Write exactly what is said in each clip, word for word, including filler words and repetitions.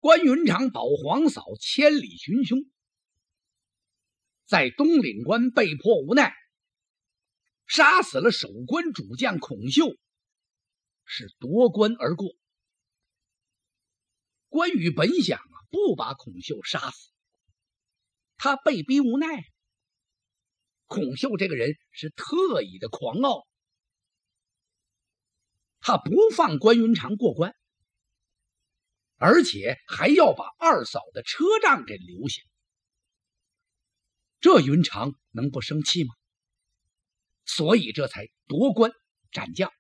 关云长保皇嫂千里寻凶，在东岭关被迫无奈，杀死了守关主将孔秀，是夺关而过。关羽本想啊不把孔秀杀死，他被逼无奈。孔秀这个人是特异的狂傲，他不放关云长过关，而且还要把二嫂的车仗给留下。这云长能不生气吗？所以这才夺关斩将。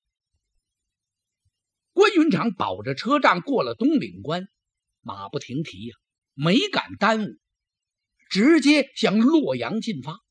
关云长保着车仗过了东岭关，马不停蹄呀、啊，没敢耽误，直接向洛阳进发。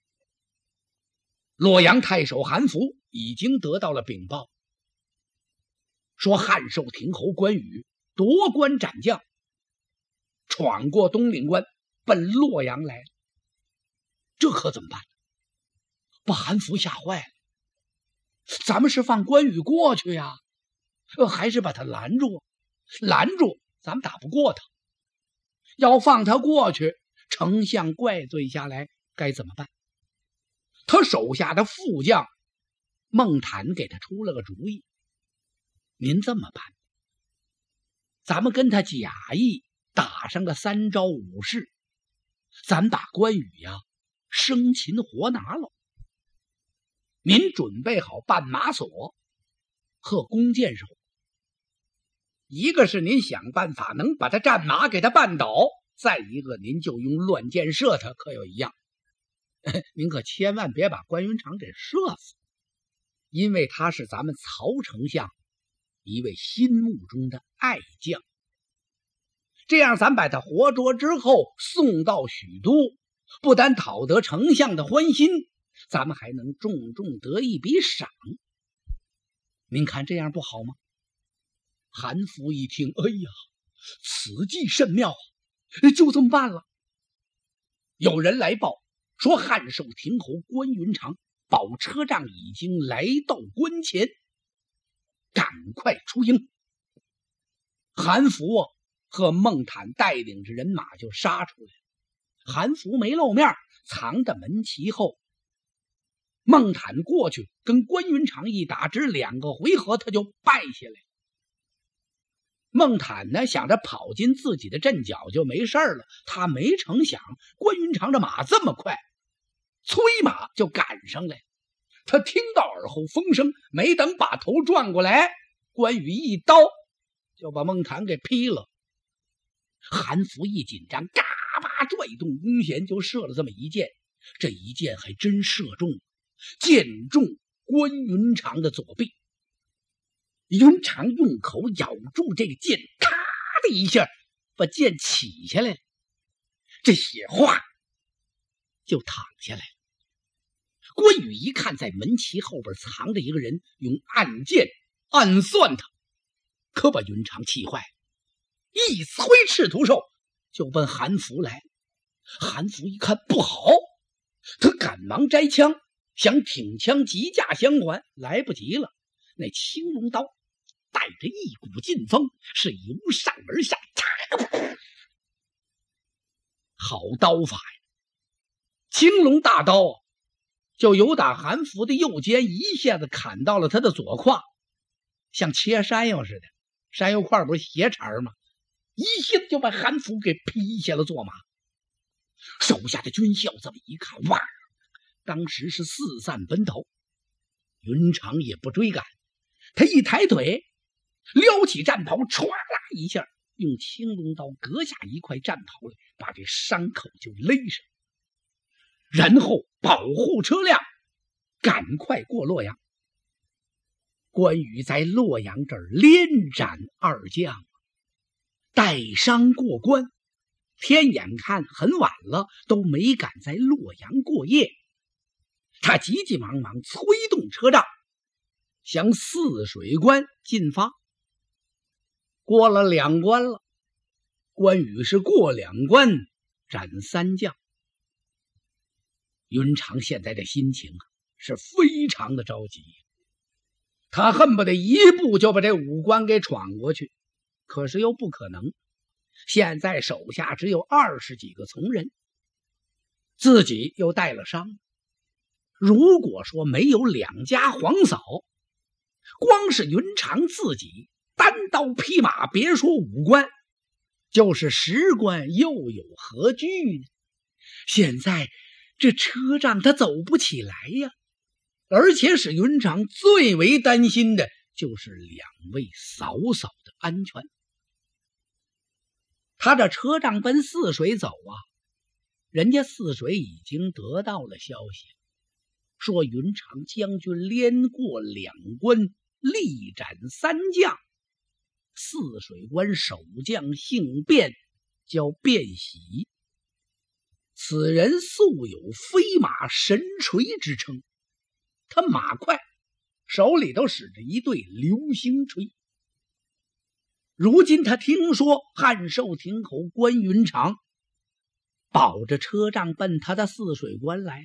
洛阳太守韩福已经得到了禀报，说汉寿亭侯关羽夺关斩将，闯过东岭关，奔洛阳来了。这可怎么办？把韩福吓坏了。咱们是放关羽过去呀，还是把他拦住？拦住咱们打不过他，要放他过去，丞相怪罪下来该怎么办？他手下的副将孟坦给他出了个主意，您这么办，咱们跟他假意打上个三招五式，咱把关羽呀生擒活拿了。您准备好绊马索和弓箭手，一个是您想办法能把他战马给他绊倒，再一个您就用乱箭射他，可有一样，您可千万别把关云长给射死，因为他是咱们曹丞相一位心目中的爱将。这样咱把他活捉之后送到许都，不但讨得丞相的欢心，咱们还能重重得一笔赏。您看这样不好吗？韩福一听，哎呀，此计甚妙，就这么办了。有人来报说汉寿亭侯关云长保车仗已经来到关前，赶快出营。韩福啊和孟坦带领着人马就杀出来了。韩福没露面，藏在门旗后。孟坦过去跟关云长一打，只两个回合他就败下来。孟坦呢想着跑进自己的阵脚就没事了，他没成想关云长的马这么快，催马就赶上来。他听到耳后风声，没等把头转过来，关羽一刀就把孟坦给劈了。韩福一紧张，嘎巴拽动弓弦就射了这么一箭，这一箭还真射中，箭中关云长的左臂。云长用口咬住这个箭，咔的一下把箭起下来了，这血哗就淌下来了。关羽一看在门旗后边藏着一个人，用暗箭暗算他，可把云长气坏了，一催赤兔兽就奔韩福来。韩福一看不好，他赶忙摘枪，想挺枪急架相还，来不及了。那青龙刀带着一股劲风，是由上而下，好刀法呀！青龙大刀就由打韩福的右肩一下子砍到了他的左胯，像切山药似的，山药块不是斜茬吗？一下子就把韩福给劈下了坐马。手下的军校这么一看，哇，当时是四散奔逃。云长也不追赶，他一抬腿撩起战袍，唰啦一下用青龙刀割下一块战袍来，把这伤口就勒上，然后保护车辆赶快过洛阳。关羽在洛阳这儿连斩二将，带伤过关，天眼看很晚了，都没敢在洛阳过夜。他急急忙忙催动车仗，向泗水关进发。过了两关了，关羽是过两关斩三将。云长现在的心情啊是非常的着急，他恨不得一步就把这五关给闯过去，可是又不可能， 现在手下只有二十几个从人，自己又带了伤。如果说没有两家皇嫂，光是云长自己单刀匹马，别说五关，就是十关又有何惧呢？现在这车仗他走不起来呀，而且使云长最为担心的就是两位嫂嫂的安全。他的车仗奔泗水走啊，人家泗水已经得到了消息，说云长将军连过两关，力斩三将。泗水关守将姓卞，叫卞喜，此人素有飞马神锤之称，他马快，手里头使着一对流星锤。如今他听说汉寿亭侯关云长保着车仗奔他的泗水关来了，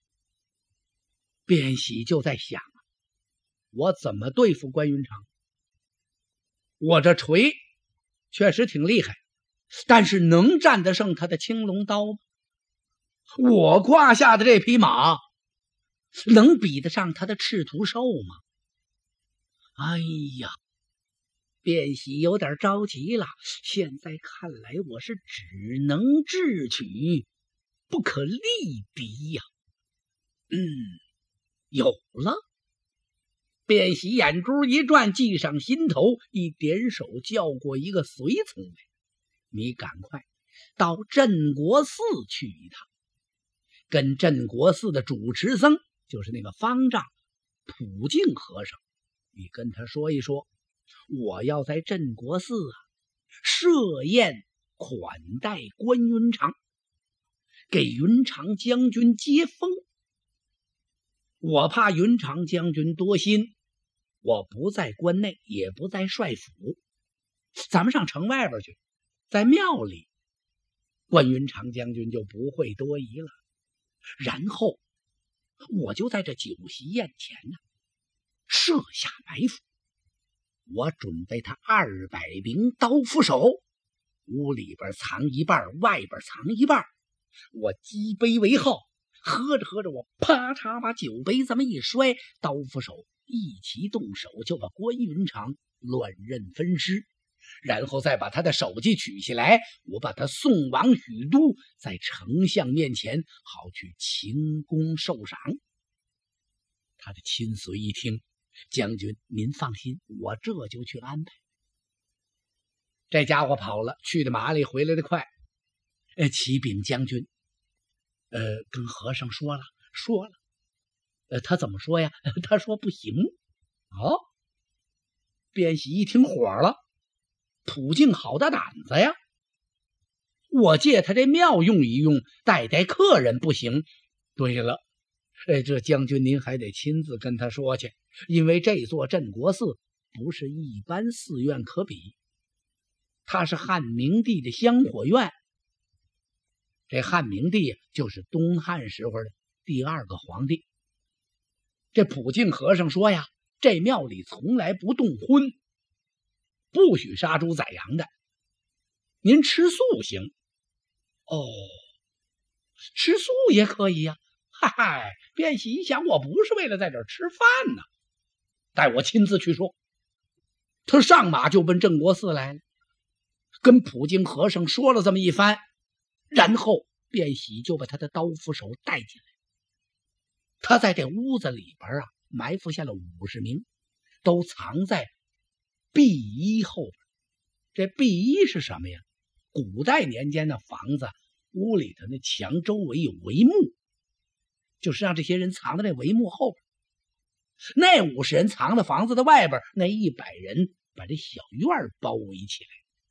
卞喜就在想，我怎么对付关云长？我这锤确实挺厉害，但是能战得胜他的青龙刀吗？我胯下的这匹马能比得上他的赤兔兽吗？哎呀，卞喜有点着急了，现在看来我是只能智取，不可力敌呀。嗯，有了。卞喜眼珠一转，计上心头，一点手叫过一个随从来，你赶快到镇国寺去一趟，跟镇国寺的主持僧，就是那个方丈普净和尚，你跟他说一说，我要在镇国寺啊设宴款待关云长，给云长将军接风。我怕云长将军多心，我不在关内，也不在帅府，咱们上城外边去，在庙里，关云长将军就不会多疑了。然后我就在这酒席宴前呢设下埋伏，我准备他二百名刀斧手，屋里边藏一半，外边藏一半，我击杯为号，喝着喝着，我啪嚓把酒杯这么一摔，刀斧手一齐动手，就把关云长乱刃分尸，然后再把他的首级取下来，我把他送往许都，在丞相面前好去秦功受赏。他的亲随一听，将军您放心，我这就去安排。这家伙跑了，去的麻利，回来的快。呃，启禀将军，呃，跟和尚说了，说了，呃，他怎么说呀？他说不行。哦，卞喜一听火了，普净好大胆子呀！我借他这庙用一用，带带客人不行？对了，哎，这将军您还得亲自跟他说去，因为这座镇国寺不是一般寺院可比，它是汉明帝的香火院。这汉明帝就是东汉时候的第二个皇帝。这普净和尚说呀，这庙里从来不动荤，不许杀猪宰羊的，您吃素行。哦，吃素也可以呀、啊。嗨嗨，卞喜一想，我不是为了在这儿吃饭呢，带我亲自去说。他上马就奔镇国寺来了，跟普净和尚说了这么一番，然后卞喜就把他的刀斧手带进来。他在这屋子里边啊埋伏下了五十名，都藏在壁衣后边。这壁衣是什么呀？古代年间的房子，屋里头那墙周围有帷幕，就是让这些人藏在那帷幕后边。那五十人藏在房子的外边，那一百人把这小院包围起来。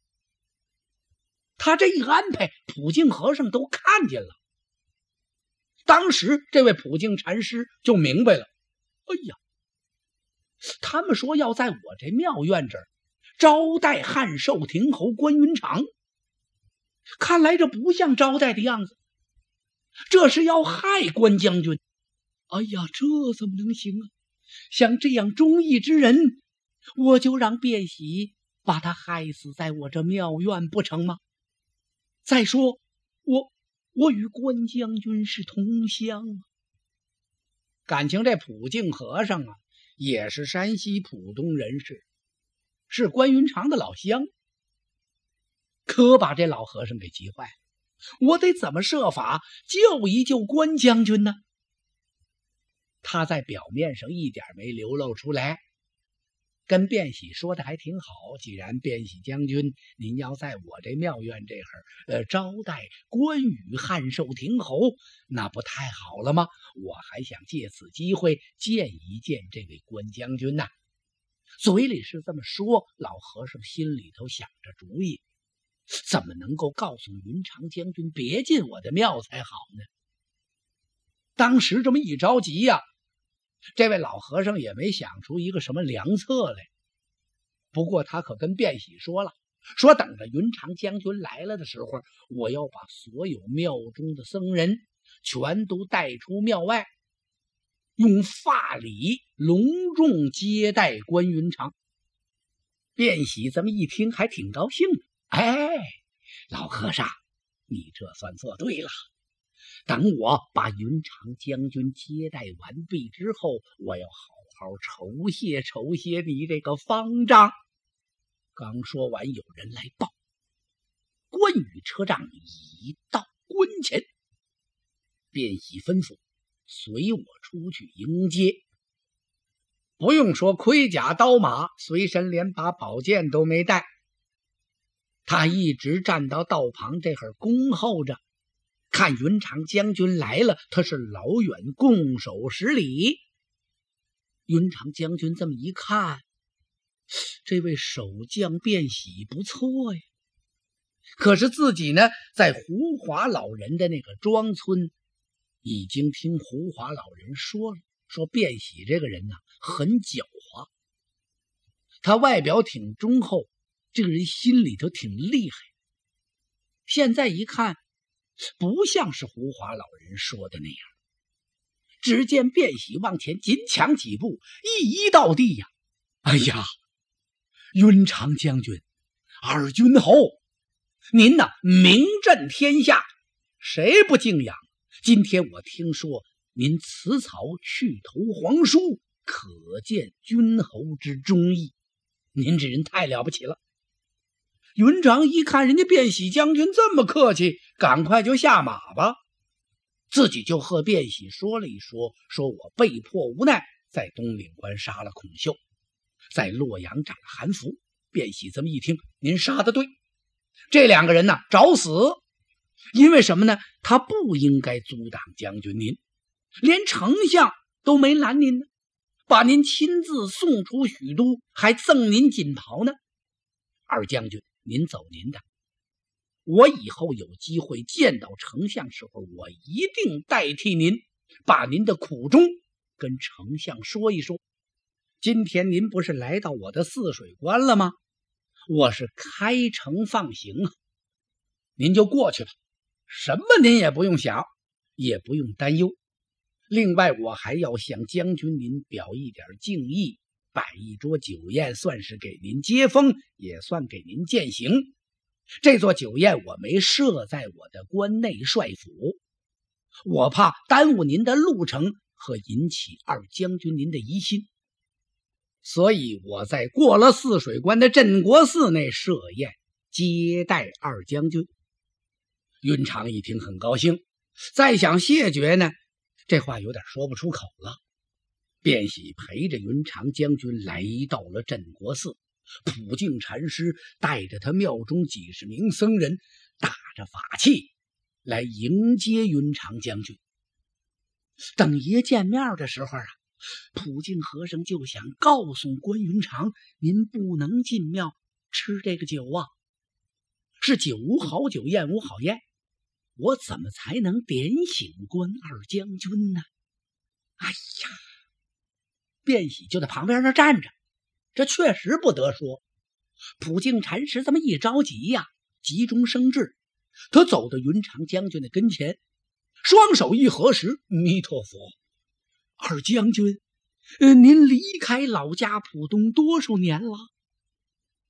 他这一安排，普净和尚都看见了。当时这位普净禅师就明白了，哎呀，他们说要在我这庙院这儿招待汉寿亭侯关云长，看来这不像招待的样子，这是要害关将军。哎呀，这怎么能行啊？像这样忠义之人，我就让卞喜把他害死在我这庙院不成吗？再说我我与关将军是同乡啊。感情这普净和尚啊，也是山西浦东人士，是关云长的老乡，可把这老和尚给急坏了。我得怎么设法救一救关将军呢？他在表面上一点没流露出来，跟卞喜说的还挺好。既然卞喜将军您要在我这庙院这儿呃招待关羽汉寿亭侯，那不太好了吗？我还想借此机会见一见这位关将军呐。嘴里是这么说，老和尚心里头想着主意，怎么能够告诉云长将军别进我的庙才好呢？当时这么一着急呀、啊，这位老和尚也没想出一个什么良策来。不过他可跟卞喜说了，说等着云长将军来了的时候，我要把所有庙中的僧人全都带出庙外，用法礼隆重接待关云长。卞喜这么一听还挺高兴的，哎，老和尚，你这算做对了。等我把云长将军接待完毕之后，我要好好酬谢酬谢你这个方丈。刚说完，有人来报，关羽车仗已到关前。卞喜吩咐，随我出去迎接。不用说盔甲刀马，随身连把宝剑都没带，他一直站到道旁这会儿恭候着，看云长将军来了，他是老远拱手施礼。云长将军这么一看，这位守将卞喜不错呀，可是自己呢，在胡华老人的那个庄村，已经听胡华老人说了，说卞喜这个人呢、啊、很狡猾，他外表挺忠厚，这个人心里头挺厉害。现在一看，不像是胡华老人说的那样。只见卞喜往前紧抢几步，一移到地呀、啊！哎呀，云长将军，二军侯，您呐名震天下，谁不敬仰？今天我听说您辞曹去投皇叔，可见君侯之忠义，您这人太了不起了。云长一看人家卞喜将军这么客气，赶快就下马吧，自己就和卞喜说了一说，说我被迫无奈在东岭关杀了孔秀，在洛阳斩了韩福。卞喜这么一听，您杀得对，这两个人呢找死。因为什么呢？他不应该阻挡将军您，连丞相都没拦您呢，把您亲自送出许都，还赠您锦袍呢。二将军，您走您的，我以后有机会见到丞相时候，我一定代替您，把您的苦衷跟丞相说一说。今天您不是来到我的泗水关了吗？我是开城放行啊，您就过去吧，什么您也不用想，也不用担忧。另外我还要向将军您表一点敬意，摆一桌酒宴，算是给您接风，也算给您饯行。这座酒宴我没设在我的关内帅府，我怕耽误您的路程和引起二将军您的疑心，所以我在过了泗水关的镇国寺内设宴接待二将军。云长一听很高兴，再想谢绝呢，这话有点说不出口了。卞喜陪着云长将军来到了镇国寺，普净禅师带着他庙中几十名僧人，打着法器来迎接云长将军。等爷见面的时候啊，普净和尚就想告诉关云长，您不能进庙吃这个酒啊，是酒无好酒，宴无好宴，我怎么才能点醒关二将军呢？哎呀，卞喜就在旁边那站着，这确实不得说。普净禅师这么一着急呀，急中生智，他走到云长将军的跟前，双手一合十，弥陀佛，二将军，呃，您离开老家浦东多少年了？哦，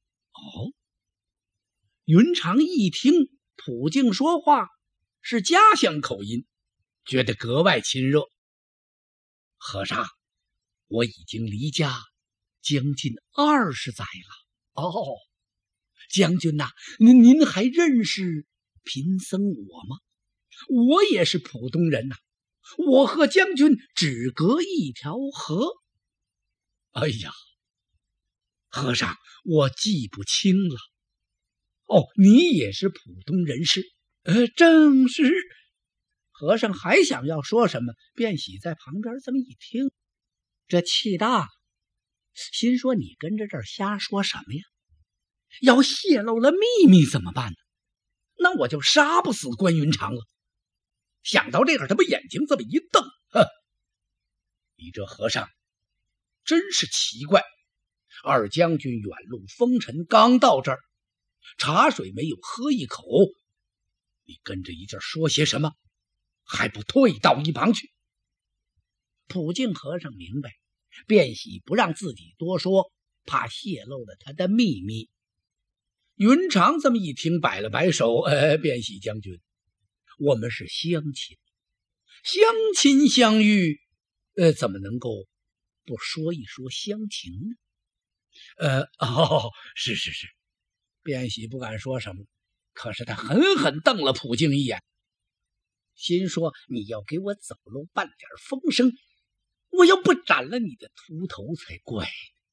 云长一听普净说话是家乡口音，觉得格外亲热。和尚，我已经离家将近二十载了。哦，将军呐、啊，您您还认识贫僧我吗？我也是浦东人呐、啊，我和将军只隔一条河。哎呀，和尚，我记不清了。哦，你也是浦东人士？呃，正是。和尚还想要说什么，卞喜在旁边这么一听，这气大了，心说你跟着这儿瞎说什么呀？要泄露了秘密怎么办呢？那我就杀不死关云长了。想到这个，他把眼睛这么一瞪，呵，你这和尚真是奇怪。二将军远路风尘，刚到这儿，茶水没有喝一口，你跟着一阵说些什么，还不退到一旁去？普净和尚明白，卞喜不让自己多说，怕泄露了他的秘密。云长这么一听，摆了摆手，呃，卞喜将军，我们是乡亲，乡亲相遇，呃，怎么能够不说一说乡情呢？呃，哦，是是是。卞喜不敢说什么，可是他狠狠瞪了普净一眼，心说你要给我走漏半点风声，我要不斩了你的秃头才怪。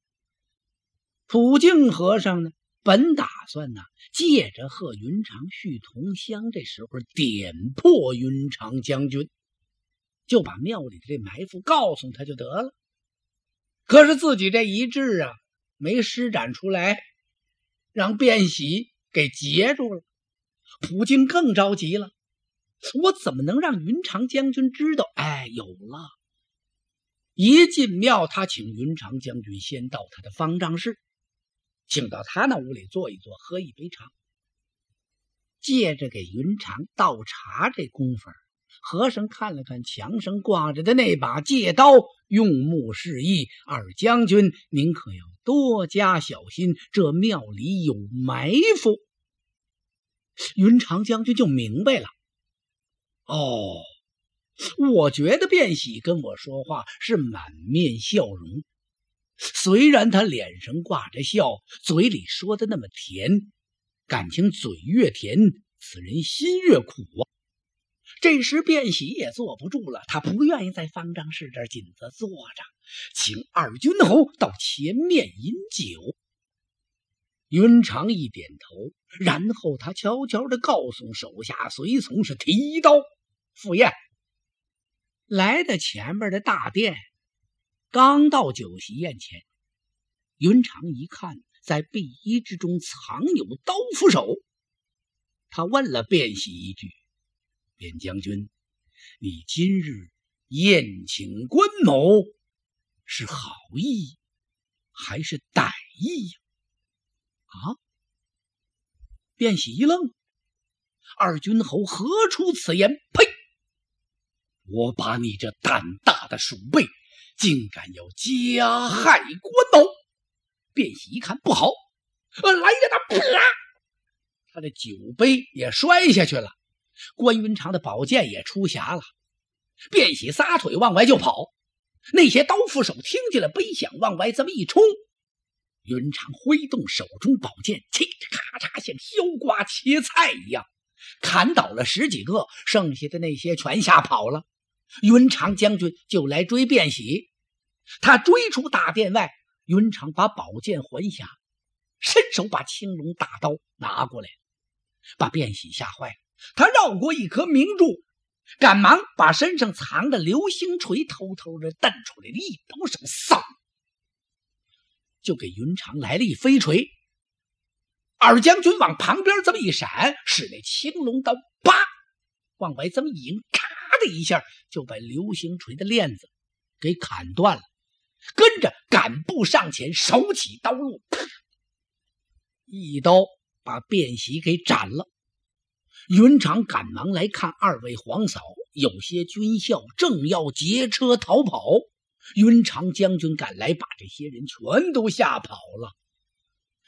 普净和尚呢，本打算呢，借着和云长叙同乡，这时候点破云长将军，就把庙里的这埋伏告诉他就得了。可是自己这一掷啊，没施展出来，让卞喜给截住了。普净更着急了，我怎么能让云长将军知道？哎，有了！一进庙，他请云长将军先到他的方丈室，请到他那屋里坐一坐，喝一杯茶。借着给云长倒茶这功夫，和尚看了看墙上挂着的那把戒刀，用目示意，二将军您可要多加小心，这庙里有埋伏。云长将军就明白了，哦，我觉得卞喜跟我说话是满面笑容，虽然他脸上挂着笑，嘴里说的那么甜，感情嘴越甜，此人心越苦啊。这时卞喜也坐不住了，他不愿意在方丈室这儿紧着坐着，请二军侯到前面饮酒。云长一点头，然后他悄悄地告诉手下随从是提刀赴宴。来到前边的大殿，刚到酒席宴前，云长一看在碧衣之中藏有刀斧手，他问了卞喜一句，卞将军，你今日宴请关某是好意还是歹意呀？啊！卞喜一愣，二军侯何出此言？呸！我把你这胆大的鼠辈，竟敢要加害关某！卞喜一看不好，呃，来人呐！啪！他的酒杯也摔下去了，关云长的宝剑也出匣了。卞喜撒腿往外就跑，那些刀斧手听见了杯响，往外这么一冲。云长挥动手中宝剑，嘁咔嚓像削瓜切菜一样砍倒了十几个，剩下的那些全吓跑了。云长将军就来追卞喜，他追出大殿外，云长把宝剑还匣，伸手把青龙大刀拿过来，把卞喜吓坏了。他绕过一棵明柱，赶忙把身上藏的流星锤偷偷的蹬出来，一抖手扫，就给云长来了一飞锤。二将军往旁边这么一闪，使那青龙刀啪往外这么一引，咔的一下就把流星锤的链子给砍断了，跟着赶步上前，手起刀落，啪一刀把卞喜给斩了。云长赶忙来看二位皇嫂，有些军校正要劫车逃跑，云长将军赶来，把这些人全都吓跑了。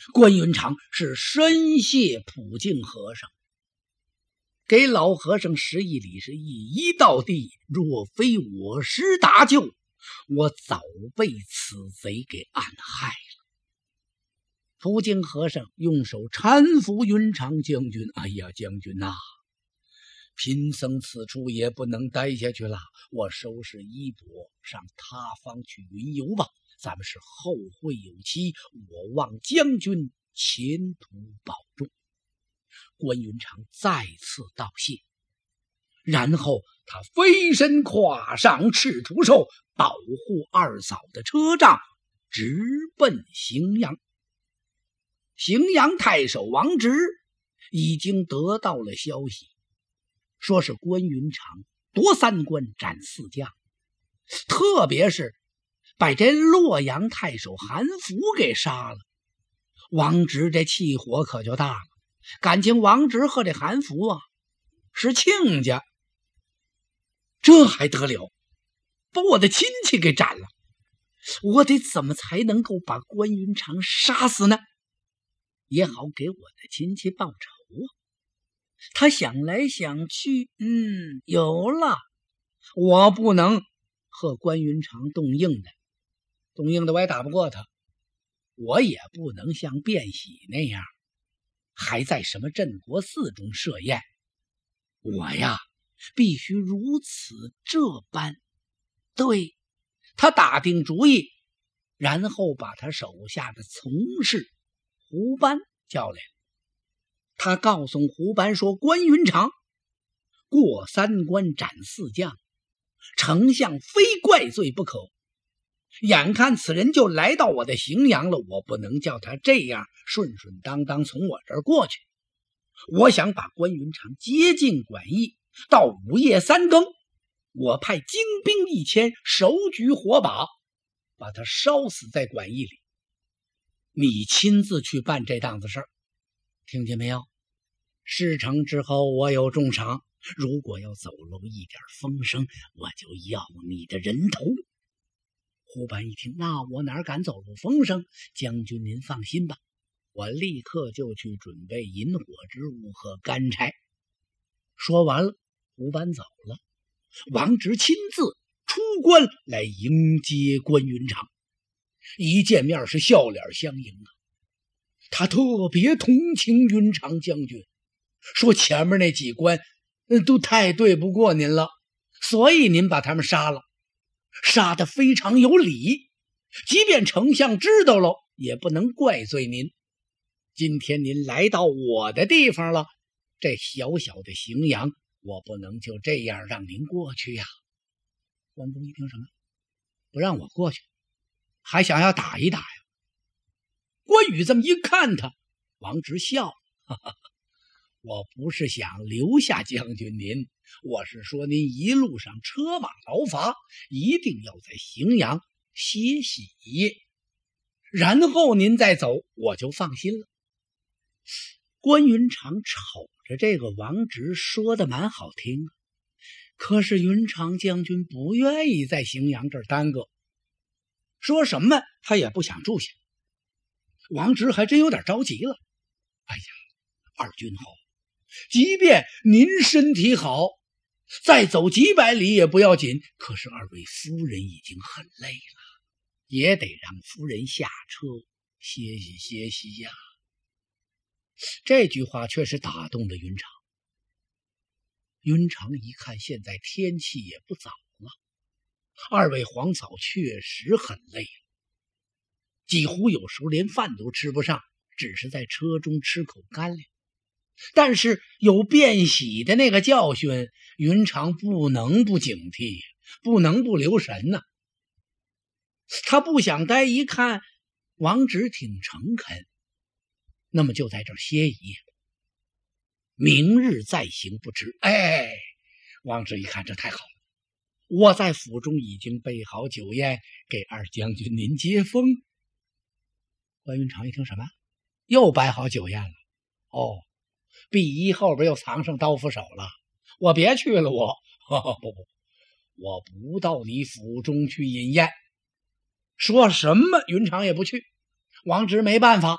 关云长是深谢普净和尚，给老和尚施一礼，是一一道地，若非我师搭救，我早被此贼给暗害了。普净和尚用手搀扶云长将军，哎呀，将军呐、啊，贫僧此处也不能待下去了，我收拾衣钵上他方去云游吧，咱们是后会有期，我望将军前途保重。关云长再次道谢，然后他飞身跨上赤兔兽，保护二嫂的车仗，直奔荥阳。荥阳太守王直已经得到了消息，说是关云长夺三关斩四将，特别是把这洛阳太守韩福给杀了。王直这气火可就大了，感情王直和这韩福啊是亲家，这还得了，把我的亲戚给斩了，我得怎么才能够把关云长杀死呢？也好给我的亲戚报仇啊。他想来想去，嗯，有了，我不能和关云长动硬的，动硬的我也打不过他，我也不能像卞喜那样还在什么镇国寺中设宴，我呀必须如此这般。对，他打定主意，然后把他手下的从事胡班叫来了。他告诉胡班说，关云长过三关斩四将，丞相非怪罪不可，眼看此人就来到我的荥阳了，我不能叫他这样顺顺当当从我这儿过去。我想把关云长接进馆驿，到午夜三更，我派精兵一千，手举火把，把他烧死在馆驿里。你亲自去办这档子事儿，听见没有？事成之后我有重赏，如果要走漏一点风声，我就要你的人头。胡班一听，那我哪敢走漏风声？将军您放心吧，我立刻就去准备引火之物和干柴。说完了，胡班走了。王直亲自出关来迎接关云长，一见面是笑脸相迎啊。他特别同情云长将军，说前面那几关都太对不过您了，所以您把他们杀了，杀得非常有理，即便丞相知道了也不能怪罪您。今天您来到我的地方了，这小小的荥阳，我不能就这样让您过去呀。关公一听，什么不让我过去，还想要打一打呀？关羽这么一看他，王直笑，哈哈，我不是想留下将军您，我是说您一路上车马劳乏，一定要在荥阳歇息，然后您再走，我就放心了。关云长瞅着这个王直说的蛮好听，可是云长将军不愿意在荥阳这儿耽搁，说什么他也不想住下。王直还真有点着急了，哎呀，二君侯，即便您身体好，再走几百里也不要紧，可是二位夫人已经很累了，也得让夫人下车歇息歇息呀。这句话确实打动了云长。云长一看现在天气也不早了，二位皇嫂确实很累了，几乎有时候连饭都吃不上，只是在车中吃口干粮。但是有卞喜的那个教训，云长不能不警惕，不能不留神呢、啊。他不想待，一看王直挺诚恳，那么就在这儿歇一夜，明日再行不迟。哎，王直一看这太好了，我在府中已经备好酒宴，给二将军您接风。关云长一听，什么又摆好酒宴了？哦，碧衣后边又藏上刀斧手了，我别去了，我哦不不，我不到你府中去饮宴。说什么云长也不去，王直没办法，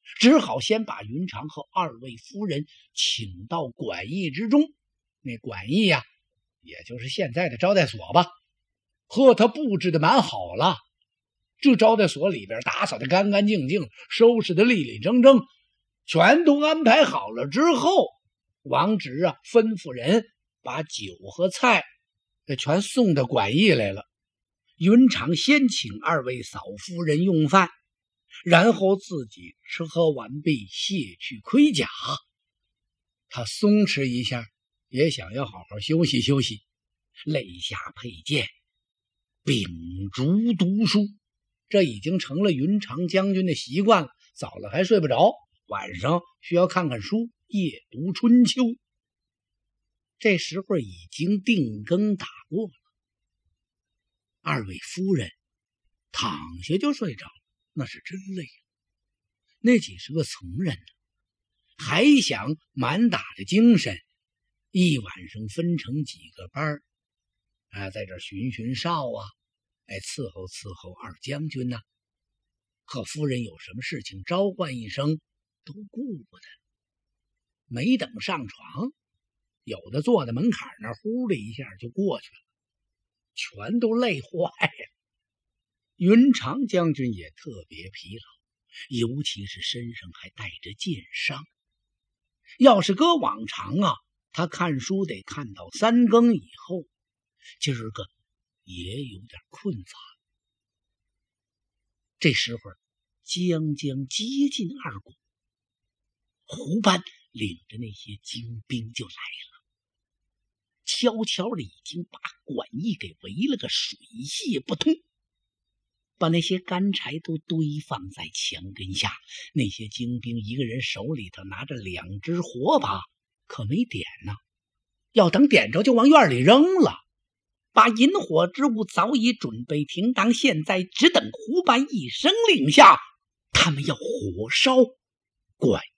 只好先把云长和二位夫人请到馆驿之中。那馆驿呀、啊，也就是现在的招待所吧，和他布置的蛮好了。这招待所里边打扫的干干净净，收拾的利利整整，全都安排好了之后，王直啊吩咐人把酒和菜全送到馆驿来了。云长先请二位嫂夫人用饭，然后自己吃喝完毕，卸去盔甲。他松弛一下，也想要好好休息休息，肋下佩剑，秉烛读书。这已经成了云长将军的习惯了，早了还睡不着，晚上需要看看书，夜读春秋。这时候已经定更打过了，二位夫人躺下就睡着了，那是真累了。那几十个从人呢，还想满打着精神，一晚上分成几个班啊，在这巡巡哨啊，哎，伺候伺候二将军呐、啊，和夫人有什么事情召唤一声都顾不得。没等上床，有的坐在门槛那儿，呼的一下就过去了，全都累坏了。云长将军也特别疲劳，尤其是身上还带着剑伤。要是搁往常啊，他看书得看到三更以后，今儿个也有点困乏。这时候将将接近二鼓，胡班领着那些精兵就来了，悄悄的已经把馆驿给围了个水泄不通，把那些干柴都堆放在墙根下。那些精兵一个人手里头拿着两只火把，可没点呢，要等点着就往院里扔了。把引火之物早已准备停当，现在只等胡班一声令下，他们要火烧馆